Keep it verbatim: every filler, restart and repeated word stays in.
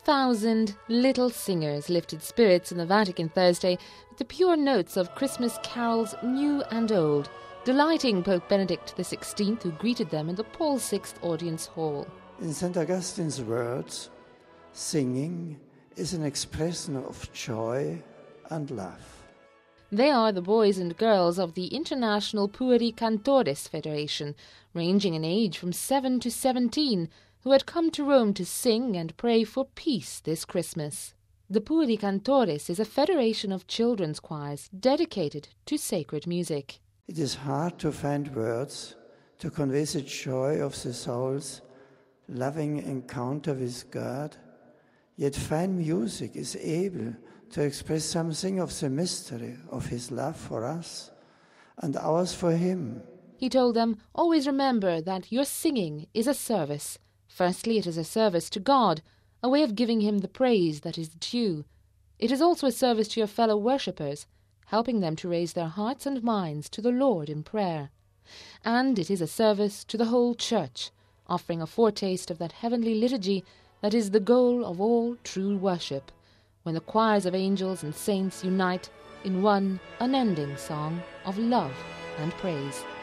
thousand little singers lifted spirits in the Vatican Thursday with the pure notes of Christmas carols new and old, delighting Pope Benedict the sixteenth, who greeted them in the Paul the sixth Audience Hall. In Saint Augustine's words, singing is an expression of joy and love. They are the boys and girls of the International Pueri Cantores Federation, ranging in age from seven to seventeen, who had come to Rome to sing and pray for peace this Christmas. The Pueri Cantores is a federation of children's choirs dedicated to sacred music. It is hard to find words to convey the joy of the soul's loving encounter with God, yet fine music is able to express something of the mystery of his love for us and ours for him. He told them, always remember that your singing is a service. Firstly, it is a service to God, a way of giving him the praise that is due. It is also a service to your fellow worshippers, helping them to raise their hearts and minds to the Lord in prayer. And it is a service to the whole Church, offering a foretaste of that heavenly liturgy that is the goal of all true worship, when the choirs of angels and saints unite in one unending song of love and praise.